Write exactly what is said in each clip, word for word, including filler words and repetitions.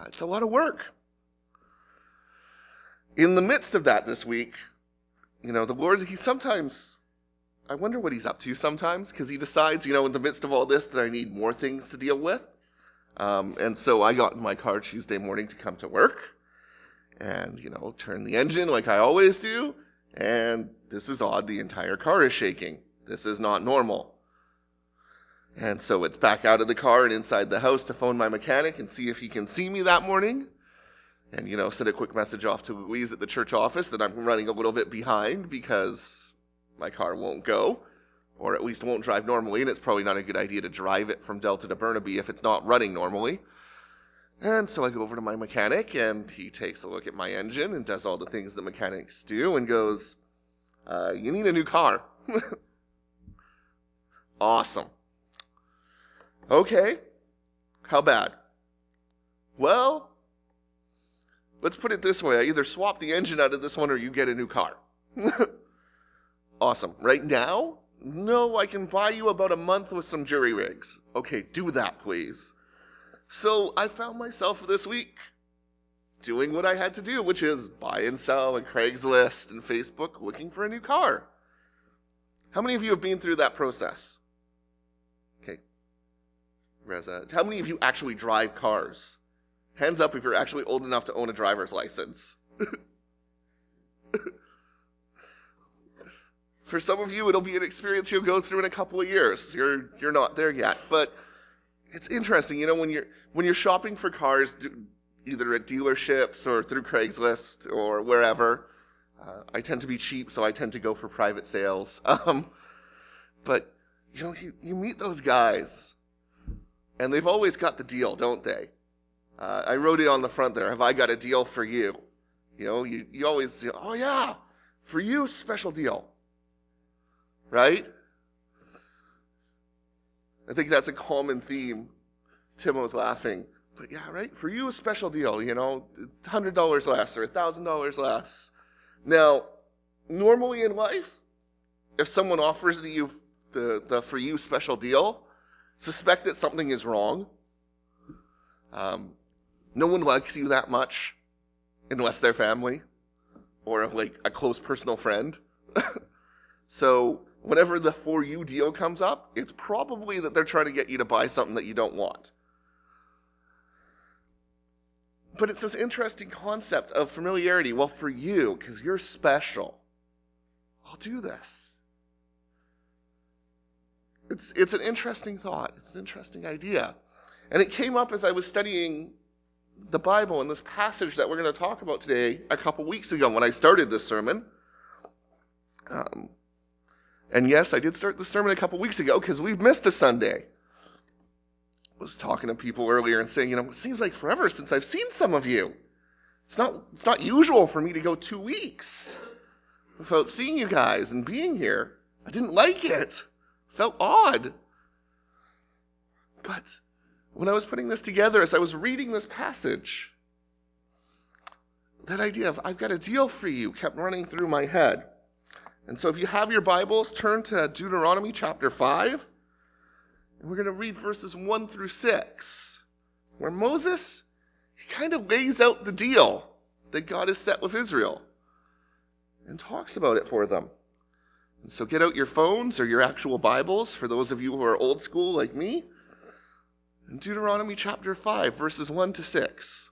it's a lot of work. In the midst of that this week, you know, the Lord, he sometimes, I wonder what he's up to sometimes, because he decides, you know, in the midst of all this that I need more things to deal with. Um, and so I got in my car Tuesday morning to come to work and, you know, turn the engine like I always do. And this is odd. The entire car is shaking. This is not normal. And so it's back out of the car and inside the house to phone my mechanic and see if he can see me that morning. And, you know, send a quick message off to Louise at the church office that I'm running a little bit behind because my car won't go, or at least won't drive normally, and it's probably not a good idea to drive it from Delta to Burnaby if it's not running normally. And so I go over to my mechanic, and he takes a look at my engine and does all the things that mechanics do and goes, uh, you need a new car. Awesome. Okay. How bad? Well, let's put it this way. I either swap the engine out of this one or you get a new car. Awesome. Right now? No, I can buy you about a month with some jury rigs. Okay, do that, please. So I found myself this week doing what I had to do, which is buy and sell on Craigslist and Facebook looking for a new car. How many of you have been through that process? Okay. Reza, how many of you actually drive cars? Hands up if you're actually old enough to own a driver's license. For some of you, it'll be an experience you'll go through in a couple of years. You're you're not there yet, but it's interesting. You know, when you're when you're shopping for cars, either at dealerships or through Craigslist or wherever, uh, I tend to be cheap, so I tend to go for private sales. Um, but you know, you, you meet those guys, and they've always got the deal, don't they? Uh, I wrote it on the front there. Have I got a deal for you? You know, you, you always, you know, oh yeah, for you, special deal. Right? I think that's a common theme. Timo's laughing. But yeah, right? For you, a special deal, you know, one hundred dollars less or one thousand dollars less. Now, normally in life, if someone offers you the, the for you special deal, suspect that something is wrong. Um, no one likes you that much unless they're family or like a close personal friend. So whenever the for you deal comes up, it's probably that they're trying to get you to buy something that you don't want. But it's this interesting concept of familiarity. Well, for you, because you're special, I'll do this. It's, it's an interesting thought. It's an interesting idea. And it came up as I was studying the Bible and this passage that we're going to talk about today a couple weeks ago when I started this sermon. Um, and yes, I did start the sermon a couple weeks ago because we've missed a Sunday. I was talking to people earlier and saying, you know, it seems like forever since I've seen some of you. It's not, it's not usual for me to go two weeks without seeing you guys and being here. I didn't like it. It felt odd. But when I was putting this together, as I was reading this passage, that idea of I've got a deal for you kept running through my head. And so if you have your Bibles, turn to Deuteronomy chapter five. And we're going to read verses one through six, where Moses, he kind of lays out the deal that God has set with Israel and talks about it for them. And so get out your phones or your actual Bibles, for those of you who are old school like me, in Deuteronomy chapter five, verses one to six.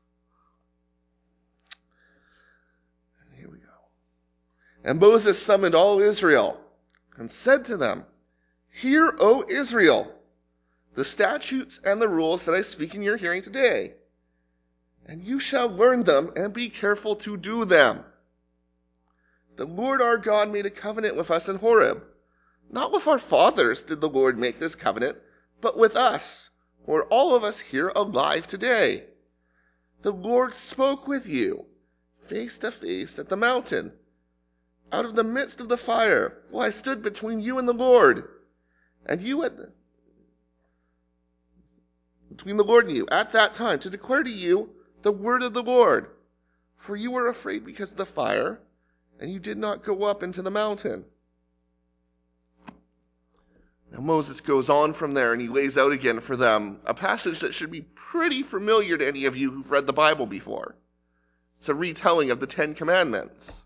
And here we go. And Moses summoned all Israel and said to them, "Hear, O Israel, the statutes and the rules that I speak in your hearing today, and you shall learn them and be careful to do them. The Lord our God made a covenant with us in Horeb. Not with our fathers did the Lord make this covenant, but with us, who are all of us here alive today. The Lord spoke with you, face to face at the mountain, out of the midst of the fire, while I stood between you and the Lord, and you at the between the Lord and you, at that time, to declare to you the word of the Lord. For you were afraid because of the fire, and you did not go up into the mountain." Now Moses goes on from there and he lays out again for them a passage that should be pretty familiar to any of you who've read the Bible before. It's a retelling of the Ten Commandments.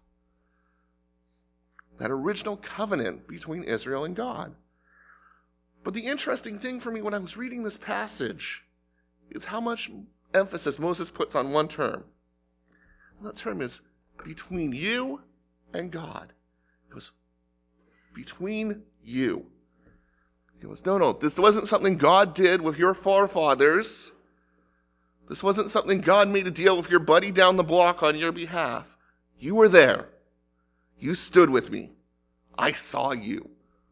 That original covenant between Israel and God. But the interesting thing for me when I was reading this passage is how much emphasis Moses puts on one term. And that term is between you and God. It was between you. He goes, no, no, this wasn't something God did with your forefathers. This wasn't something God made a deal with your buddy down the block on your behalf. You were there. You stood with me. I saw you.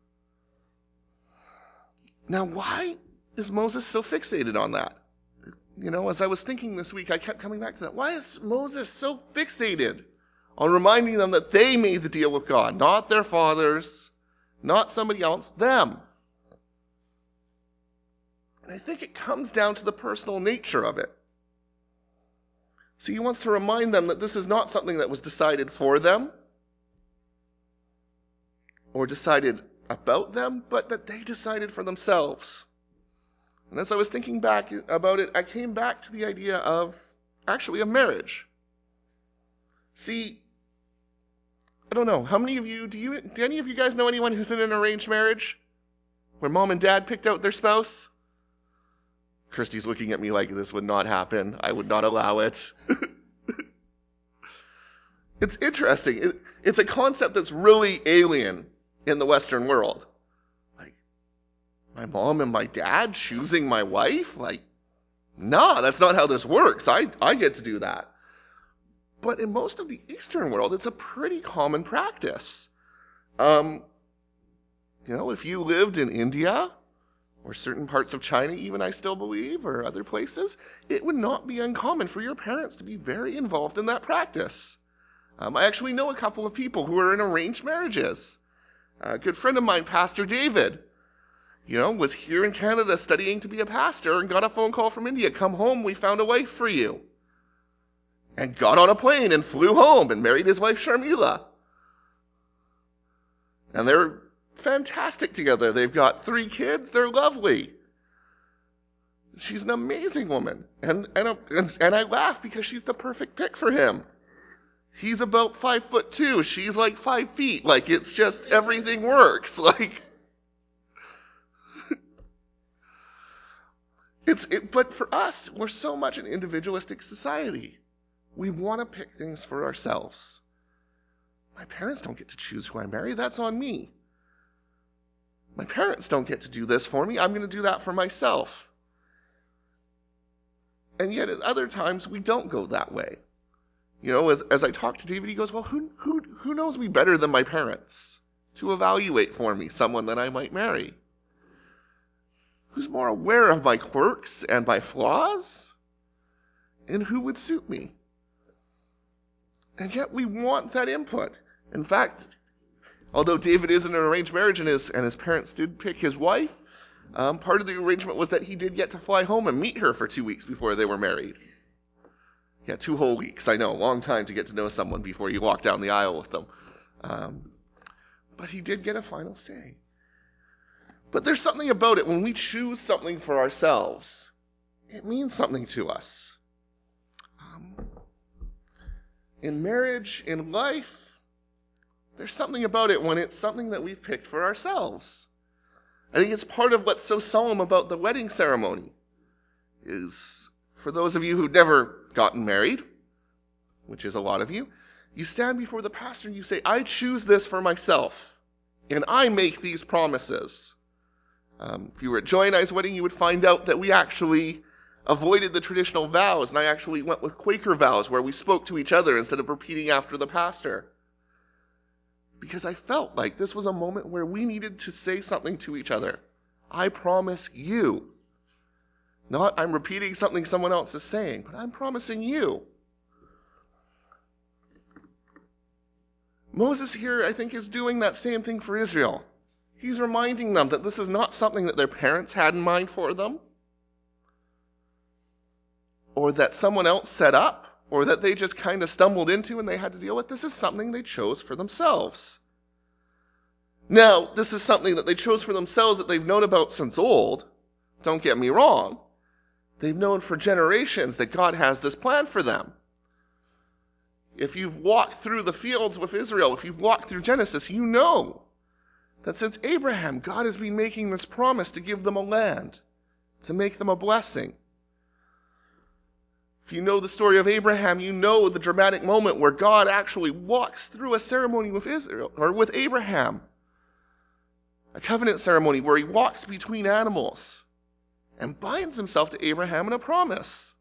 Now, why is Moses so fixated on that? You know, as I was thinking this week, I kept coming back to that. Why is Moses so fixated on reminding them that they made the deal with God, not their fathers, not somebody else, them? And I think it comes down to the personal nature of it. See, he wants to remind them that this is not something that was decided for them or decided about them, but that they decided for themselves. And as I was thinking back about it, I came back to the idea of, actually, a marriage. See, I don't know, how many of you, do you, do any of you guys know anyone who's in an arranged marriage? Where mom and dad picked out their spouse? Kirsty's looking at me like this would not happen. I would not allow it. It's interesting. It, it's a concept that's really alien in the Western world. Like, my mom and my dad choosing my wife? Like, no, that's not how this works. I, I get to do that. But in most of the Eastern world, it's a pretty common practice. Um, you know, if you lived in India, or certain parts of China even, I still believe, or other places, it would not be uncommon for your parents to be very involved in that practice. Um, I actually know a couple of people who are in arranged marriages. A good friend of mine, Pastor David, you know, was here in Canada studying to be a pastor and got a phone call from India. Come home, we found a wife for you. And got on a plane and flew home and married his wife, Sharmila. And they're fantastic together. They've got three kids. They're lovely. She's an amazing woman. And, and, and, and I laugh because she's the perfect pick for him. He's about five foot two. She's like five feet. Like, it's just, everything works. Like, it's, it, but for us, we're so much an individualistic society. We want to pick things for ourselves. My parents don't get to choose who I marry. That's on me. My parents don't get to do this for me. I'm going to do that for myself. And yet at other times, we don't go that way. You know, as, as I talk to David, he goes, well, who, who, who knows me better than my parents to evaluate for me someone that I might marry? Who's more aware of my quirks and my flaws? And who would suit me? And yet we want that input. In fact, although David is in an arranged marriage and his, and his parents did pick his wife, um, part of the arrangement was that he did get to fly home and meet her for two weeks before they were married. Yeah, two whole weeks. I know, a long time to get to know someone before you walk down the aisle with them. Um, but he did get a final say. But there's something about it. When we choose something for ourselves, it means something to us. Um, in marriage, in life, there's something about it when it's something that we've picked for ourselves. I think it's part of what's so solemn about the wedding ceremony. Is, for those of you who've never gotten married, which is a lot of you, you stand before the pastor and you say, I choose this for myself, and I make these promises. Um, if you were at Joy and I's wedding, you would find out that we actually avoided the traditional vows, and I actually went with Quaker vows, where we spoke to each other instead of repeating after the pastor. Because I felt like this was a moment where we needed to say something to each other. I promise you. Not I'm repeating something someone else is saying, but I'm promising you. Moses here, I think, is doing that same thing for Israel. He's reminding them that this is not something that their parents had in mind for them, or that someone else set up, or that they just kind of stumbled into and they had to deal with. This is something they chose for themselves. Now, this is something that they chose for themselves that they've known about since old. Don't get me wrong. They've known for generations that God has this plan for them. If you've walked through the fields with Israel, if you've walked through Genesis, you know that since Abraham, God has been making this promise to give them a land, to make them a blessing. If you know the story of Abraham, you know the dramatic moment where God actually walks through a ceremony with Israel, or with Abraham. A covenant ceremony where he walks between animals and binds himself to Abraham in a promise.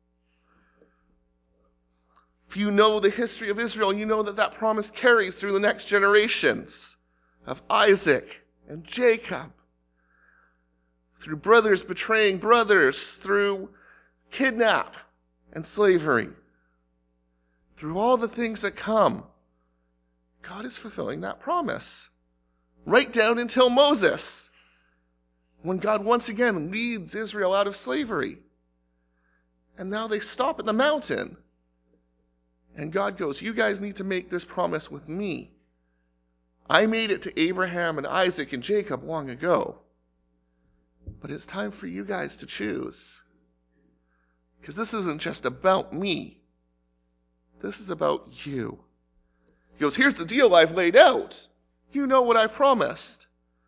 If you know the history of Israel, you know that that promise carries through the next generations of Isaac and Jacob. Through brothers betraying brothers, through kidnap and slavery. Through all the things that come, God is fulfilling that promise. Right down until Moses, when God once again leads Israel out of slavery. And now they stop at the mountain. And God goes, you guys need to make this promise with me. I made it to Abraham and Isaac and Jacob long ago. But it's time for you guys to choose. Because this isn't just about me. This is about you. He goes, here's the deal I've laid out. You know what I promised.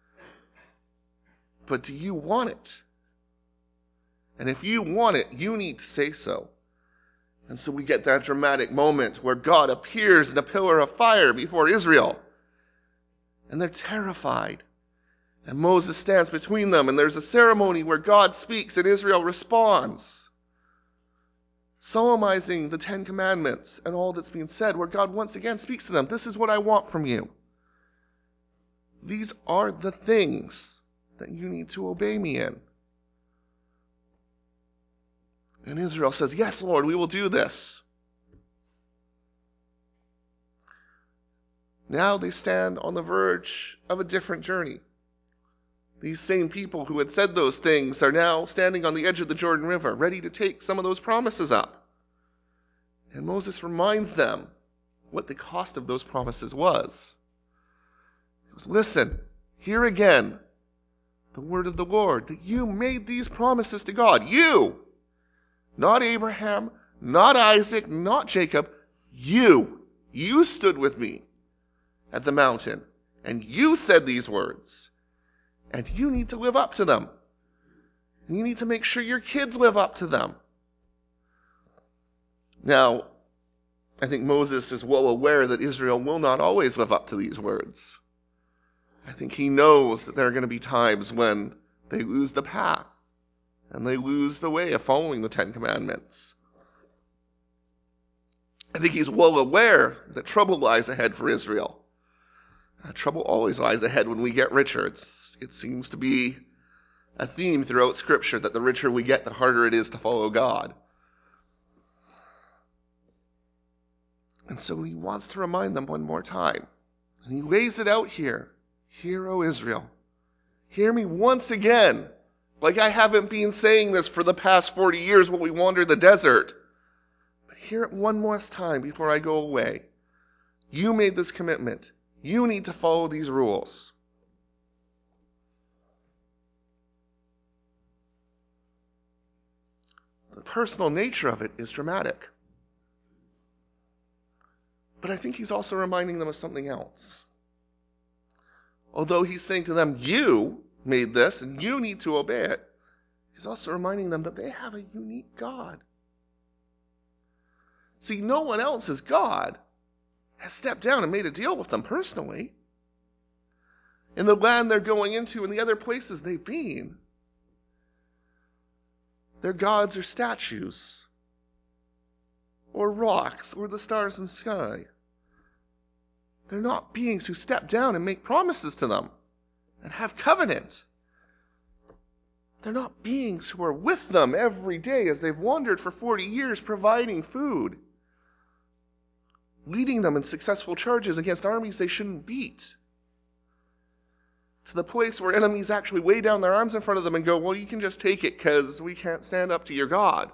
But do you want it? And if you want it, you need to say so. And so we get that dramatic moment where God appears in a pillar of fire before Israel. And they're terrified. And Moses stands between them, and there's a ceremony where God speaks and Israel responds, solemnizing the Ten Commandments and all that's being said, where God once again speaks to them. This is what I want from you. These are the things that you need to obey me in. And Israel says, yes, Lord, we will do this. Now they stand on the verge of a different journey. These same people who had said those things are now standing on the edge of the Jordan River, ready to take some of those promises up. And Moses reminds them what the cost of those promises was. He goes, listen, hear again the word of the Lord, that you made these promises to God. You! Not Abraham, not Isaac, not Jacob. You. You stood with me at the mountain, and you said these words. And you need to live up to them. And you need to make sure your kids live up to them. Now, I think Moses is well aware that Israel will not always live up to these words. I think he knows that there are going to be times when they lose the path. And they lose the way of following the Ten Commandments. I think he's well aware that trouble lies ahead for Israel. Uh, trouble always lies ahead when we get richer. It's, it seems to be a theme throughout Scripture that the richer we get, the harder it is to follow God. And so he wants to remind them one more time. And he lays it out here. Hear, O Israel. Hear me once again. Like I haven't been saying this for the past forty years while we wander the desert. But hear it one more time before I go away. You made this commitment. You need to follow these rules. The personal nature of it is dramatic. But I think he's also reminding them of something else. Although he's saying to them, you made this and you need to obey it, he's also reminding them that they have a unique God. See, no one else's God has stepped down and made a deal with them personally. In the land they're going into and the other places they've been, their gods are statues, or rocks, or the stars in the sky. They're not beings who step down and make promises to them and have covenant. They're not beings who are with them every day as they've wandered for forty years providing food, leading them in successful charges against armies they shouldn't beat, to the place where enemies actually weigh down their arms in front of them and go, well, you can just take it because we can't stand up to your God.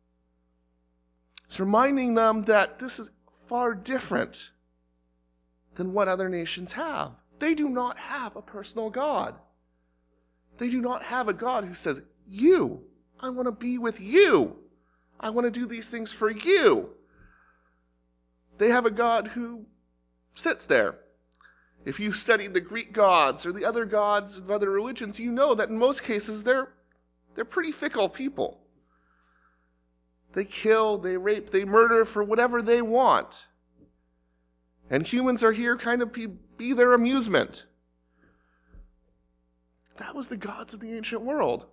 It's reminding them that this is far different than what other nations have. They do not have a personal God. They do not have a God who says, you, I want to be with you. I want to do these things for you. They have a God who sits there. If you've studied the Greek gods or the other gods of other religions, you know that in most cases they're, they're pretty fickle people. They kill, they rape, they murder for whatever they want. And humans are here kind of be, be their amusement. That was the gods of the ancient world.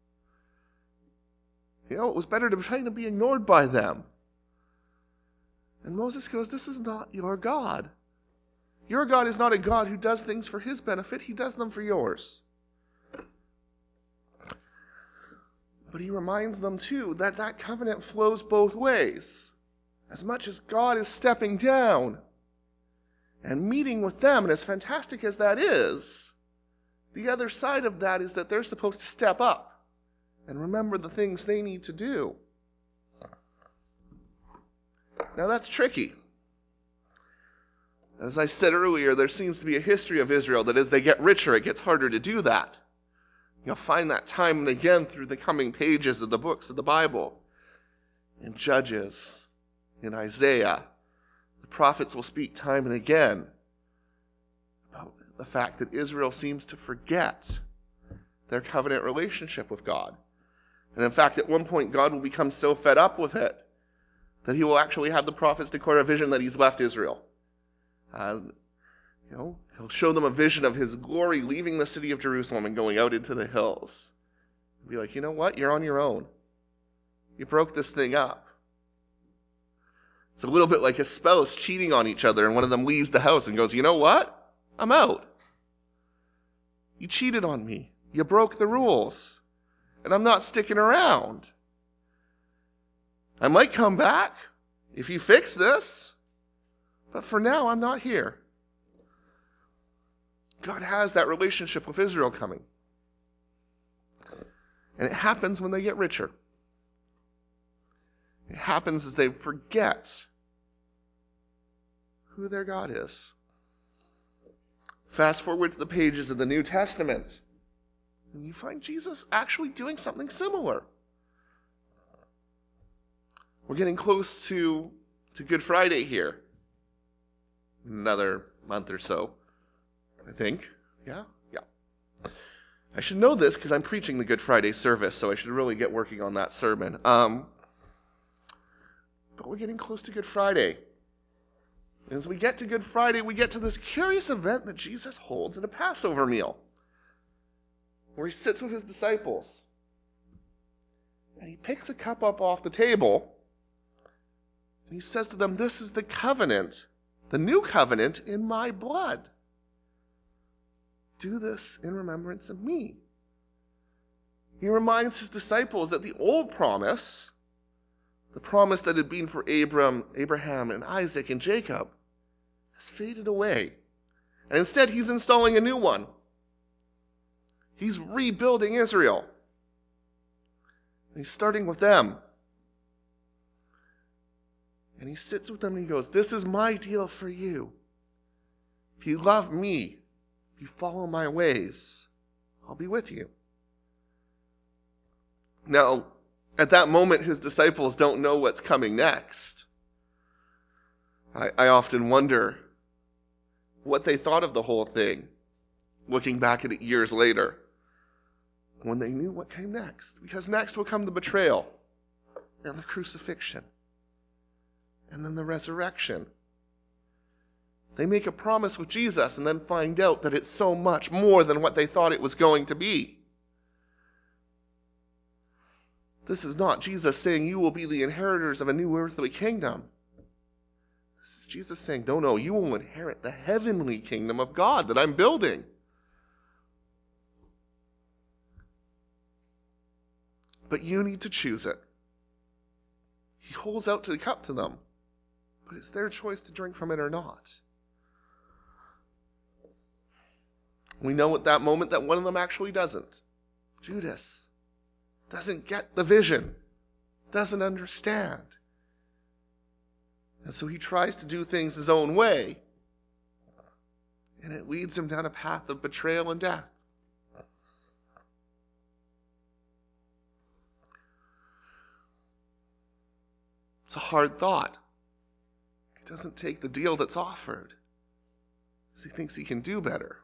You know, it was better to try to be ignored by them. And Moses goes, this is not your God. Your God is not a God who does things for his benefit. He does them for yours. But he reminds them, too, that that covenant flows both ways. As much as God is stepping down and meeting with them, and as fantastic as that is, the other side of that is that they're supposed to step up and remember the things they need to do. Now that's tricky. As I said earlier, there seems to be a history of Israel that as they get richer, it gets harder to do that. You'll find that time and again through the coming pages of the books of the Bible. In Judges, in Isaiah, the prophets will speak time and again about the fact that Israel seems to forget their covenant relationship with God. And in fact, at one point, God will become so fed up with it that he will actually have the prophets declare a vision that he's left Israel. Uh, you know, he'll show them a vision of his glory leaving the city of Jerusalem and going out into the hills. He'll be like, you know what? You're on your own. You broke this thing up. It's a little bit like a spouse cheating on each other, and one of them leaves the house and goes, you know what? I'm out. You cheated on me. You broke the rules. And I'm not sticking around. I might come back if you fix this, but for now, I'm not here. God has that relationship with Israel coming. And it happens when they get richer. It happens as they forget who their God is. Fast forward to the pages of the New Testament, and you find Jesus actually doing something similar. We're getting close to, to Good Friday here. Another month or so, I think. Yeah? Yeah. I should know this because I'm preaching the Good Friday service, so I should really get working on that sermon. Um, but we're getting close to Good Friday. And as we get to Good Friday, we get to this curious event that Jesus holds at a Passover meal, where he sits with his disciples. And he picks a cup up off the table, and he says to them, this is the covenant, the new covenant in my blood. Do this in remembrance of me. He reminds his disciples that the old promise, the promise that had been for Abram, Abraham and Isaac and Jacob, has faded away. And instead, he's installing a new one. He's rebuilding Israel. And he's starting with them. And he sits with them and he goes, this is my deal for you. If you love me, if you follow my ways, I'll be with you. Now, at that moment, his disciples don't know what's coming next. I, I often wonder what they thought of the whole thing, looking back at it years later, when they knew what came next. Because next will come the betrayal, and the crucifixion, and then the resurrection. They make a promise with Jesus and then find out that it's so much more than what they thought it was going to be. This is not Jesus saying you will be the inheritors of a new earthly kingdom. This is Jesus saying, no, no, you will inherit the heavenly kingdom of God that I'm building. But you need to choose it. He holds out the cup to them, but it's their choice to drink from it or not. We know at that moment that one of them actually doesn't. Judas doesn't get the vision, doesn't understand. And so he tries to do things his own way. And it leads him down a path of betrayal and death. It's a hard thought. He doesn't take the deal that's offered because he thinks he can do better.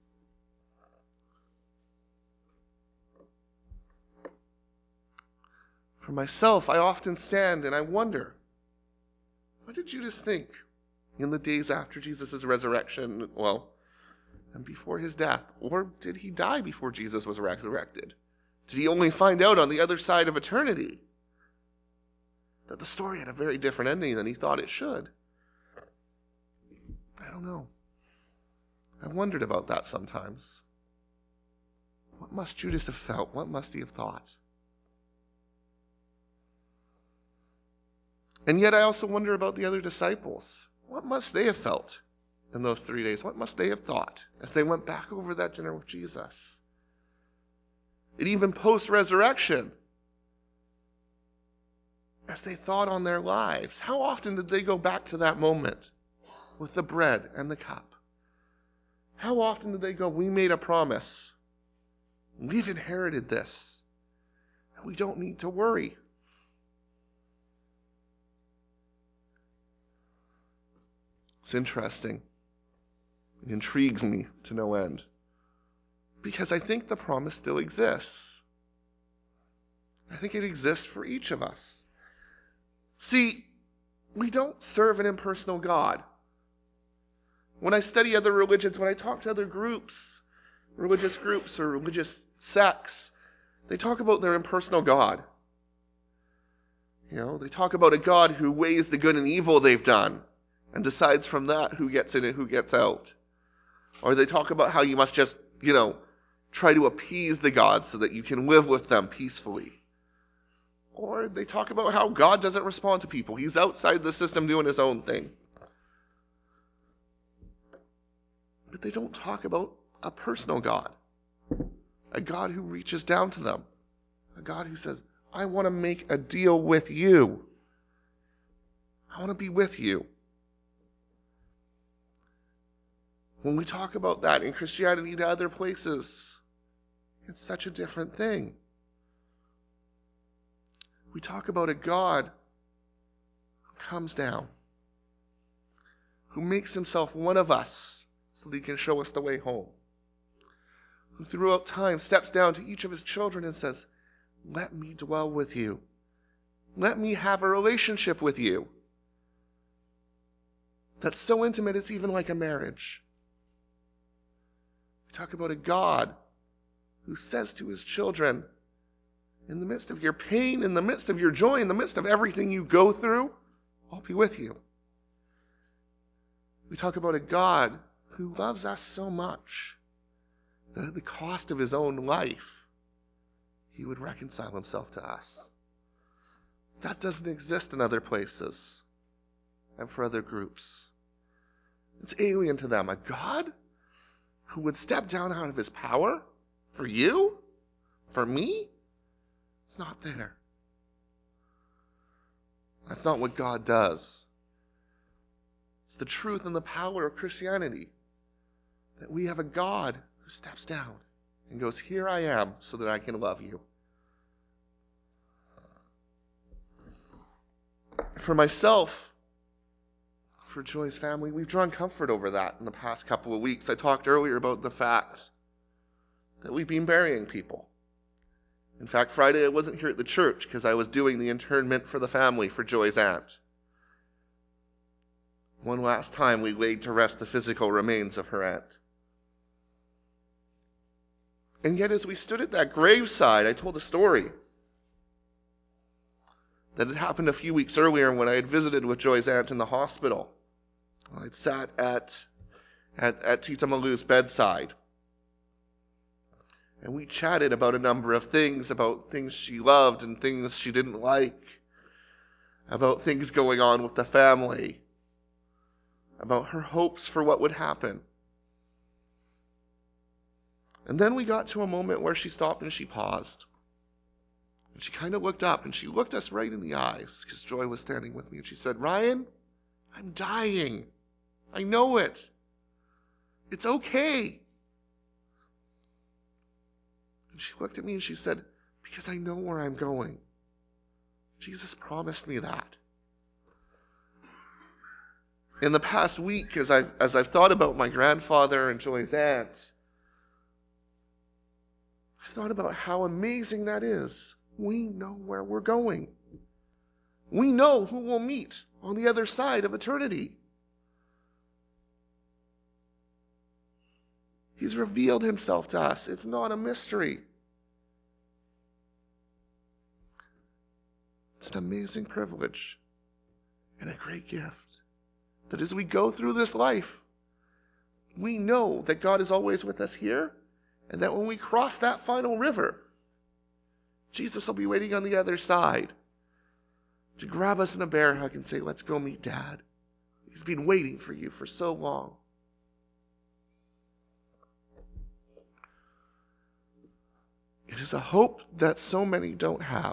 For myself, I often stand and I wonder, what did Judas think in the days after Jesus' resurrection, well, and before his death? Or did he die before Jesus was resurrected? Did he only find out on the other side of eternity that the story had a very different ending than he thought it should? I don't know. I wondered about that sometimes. What must Judas have felt? What must he have thought? And yet I also wonder about the other disciples. What must they have felt in those three days? What must they have thought as they went back over that dinner with Jesus? And even post-resurrection, as they thought on their lives, how often did they go back to that moment with the bread and the cup? How often did they go, we made a promise. We've inherited this. And we don't need to worry. It's interesting. It intrigues me to no end. Because I think the promise still exists. I think it exists for each of us. See, we don't serve an impersonal God. When I study other religions, when I talk to other groups, religious groups or religious sects, they talk about their impersonal God. You know, they talk about a God who weighs the good and evil they've done and decides from that who gets in and who gets out. Or they talk about how you must just, you know, try to appease the gods so that you can live with them peacefully. Or they talk about how God doesn't respond to people. He's outside the system doing his own thing. But they don't talk about a personal God. A God who reaches down to them. A God who says, I want to make a deal with you. I want to be with you. When we talk about that in Christianity to other places, it's such a different thing. We talk about a God who comes down, who makes himself one of us so that he can show us the way home, who throughout time steps down to each of his children and says, let me dwell with you. Let me have a relationship with you that's so intimate it's even like a marriage. We talk about a God who says to his children, in the midst of your pain, in the midst of your joy, in the midst of everything you go through, I'll be with you. We talk about a God who loves us so much that at the cost of his own life, he would reconcile himself to us. That doesn't exist in other places and for other groups. It's alien to them. A God who would step down out of his power for you, for me, it's not there. That's not what God does. It's the truth and the power of Christianity that we have a God who steps down and goes, here I am so that I can love you. For myself, for Joy's family, we've drawn comfort over that in the past couple of weeks. I talked earlier about the fact that we've been burying people. In fact, Friday I wasn't here at the church because I was doing the internment for the family for Joy's aunt. One last time we laid to rest the physical remains of her aunt. And yet as we stood at that graveside, I told a story that had happened a few weeks earlier when I had visited with Joy's aunt in the hospital. I'd sat at, at, at Tita Malu's bedside. And we chatted about a number of things, about things she loved and things she didn't like, about things going on with the family, about her hopes for what would happen. And then we got to a moment where she stopped and she paused. And she kind of looked up and she looked us right in the eyes because Joy was standing with me. And she said, Ryan, I'm dying. I know it. It's okay. And she looked at me and she said, because I know where I'm going. Jesus promised me that. In the past week, as I've, as I've thought about my grandfather and Joy's aunt, I've thought about how amazing that is. We know where we're going. We know who we'll meet on the other side of eternity. He's revealed himself to us. It's not a mystery. It's an amazing privilege and a great gift that as we go through this life, we know that God is always with us here, and that when we cross that final river, Jesus will be waiting on the other side to grab us in a bear hug and say, let's go meet Dad. He's been waiting for you for so long. It is a hope that so many don't have.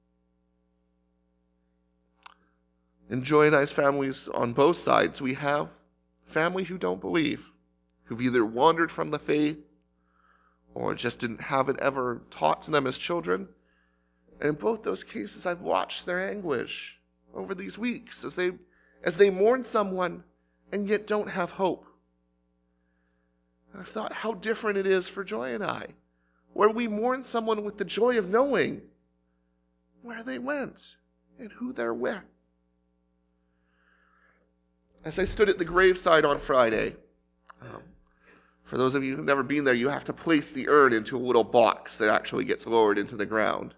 In Joy and I's families on both sides, we have family who don't believe, who've either wandered from the faith or just didn't have it ever taught to them as children. And in both those cases, I've watched their anguish over these weeks as they, as they mourn someone and yet don't have hope. And I've thought how different it is for Joy and I, where we mourn someone with the joy of knowing where they went and who they're with. As I stood at the graveside on Friday, um, for those of you who've never been there, you have to place the urn into a little box that actually gets lowered into the ground.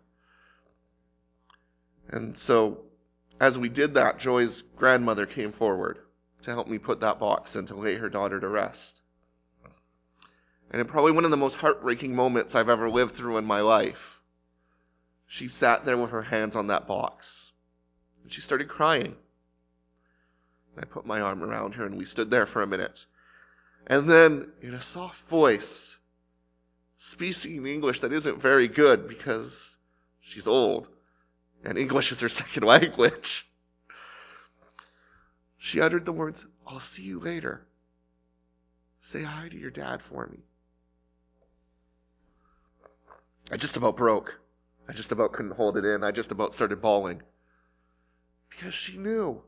And so, as we did that, Joy's grandmother came forward to help me put that box in to lay her daughter to rest. And in probably one of the most heartbreaking moments I've ever lived through in my life, she sat there with her hands on that box, and she started crying. I put my arm around her, and we stood there for a minute. And then, in a soft voice, speaking in English that isn't very good because she's old, and English is her second language, she uttered the words, "I'll see you later. Say hi to your dad for me." I just about broke. I just about couldn't hold it in. I just about started bawling. Because she knew.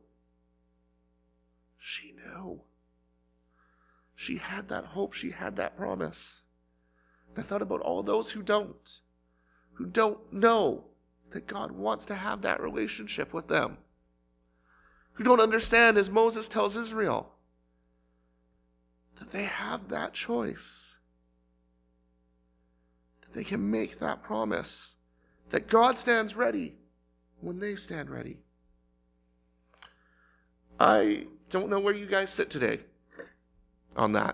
She knew. She had that hope. She had that promise. And I thought about all those who don't. Who don't know that God wants to have that relationship with them. Who don't understand, as Moses tells Israel, that they have that choice. That they can make that promise. That God stands ready when they stand ready. I don't know where you guys sit today on that.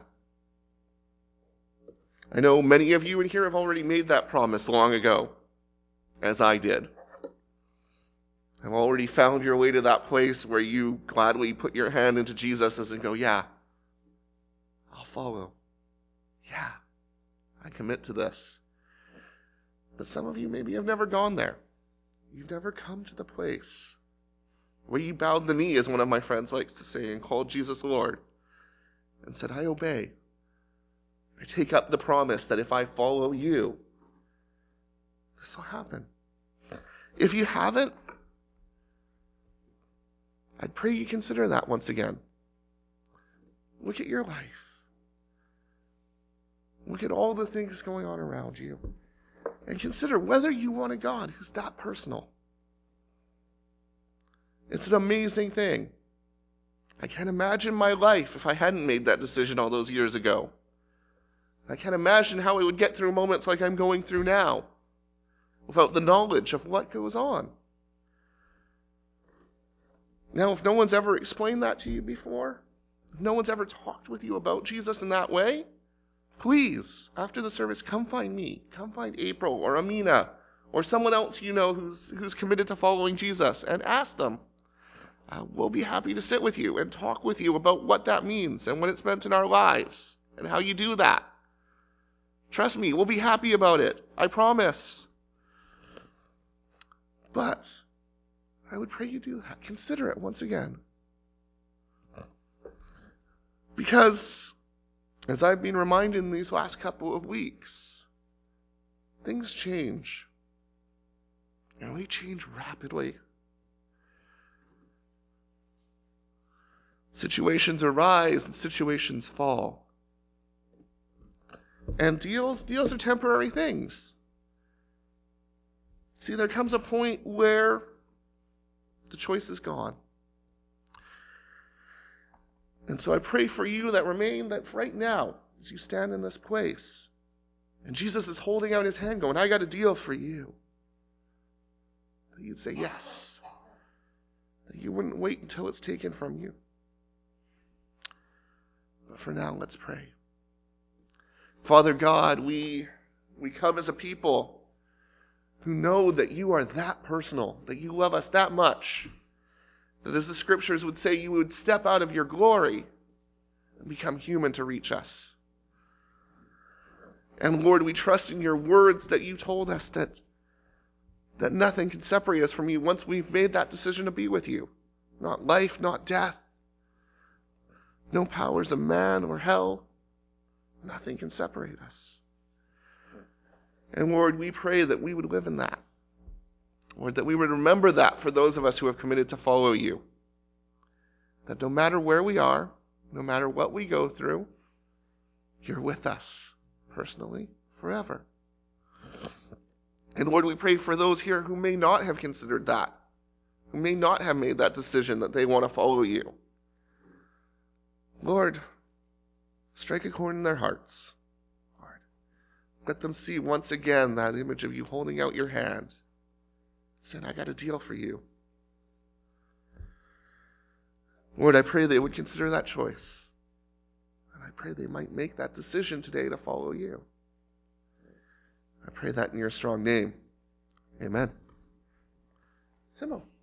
I know many of you in here have already made that promise long ago, as I did. I've already found your way to that place where you gladly put your hand into Jesus and go, yeah, I'll follow. Yeah, I commit to this. But some of you maybe have never gone there. You've never come to the place where you bowed the knee, as one of my friends likes to say, and called Jesus Lord and said, I obey. I take up the promise that if I follow you, this will happen. If you haven't, I'd pray you consider that once again. Look at your life. Look at all the things going on around you. And consider whether you want a God who's that personal. It's an amazing thing. I can't imagine my life if I hadn't made that decision all those years ago. I can't imagine how I would get through moments like I'm going through now without the knowledge of what goes on. Now, if no one's ever explained that to you before, if no one's ever talked with you about Jesus in that way, please, after the service, come find me. Come find April or Amina or someone else you know who's, who's committed to following Jesus and ask them. Uh, we'll be happy to sit with you and talk with you about what that means and what it's meant in our lives and how you do that. Trust me, we'll be happy about it. I promise. But I would pray you do that. Consider it once again. Because As I've been reminded in these last couple of weeks, things change. And they change rapidly. Situations arise and situations fall. And deals, deals are temporary things. See, there comes a point where the choice is gone. And so I pray for you that remain, that right now, as you stand in this place, and Jesus is holding out his hand going, I got a deal for you. That you'd say yes. That you wouldn't wait until it's taken from you. But for now, let's pray. Father God, we, we come as a people who know that you are that personal, that you love us that much, that as the scriptures would say, you would step out of your glory and become human to reach us. And Lord, we trust in your words that you told us that, that nothing can separate us from you once we've made that decision to be with you. Not life, not death, no powers of man or hell. Nothing can separate us. And Lord, we pray that we would live in that. Lord, that we would remember that for those of us who have committed to follow you. That no matter where we are, no matter what we go through, you're with us personally forever. And Lord, we pray for those here who may not have considered that, who may not have made that decision that they want to follow you. Lord, strike a chord in their hearts. Lord, let them see once again that image of you holding out your hand, saying, I got a deal for you. Lord, I pray they would consider that choice. And I pray they might make that decision today to follow you. I pray that in your strong name. Amen. Simo.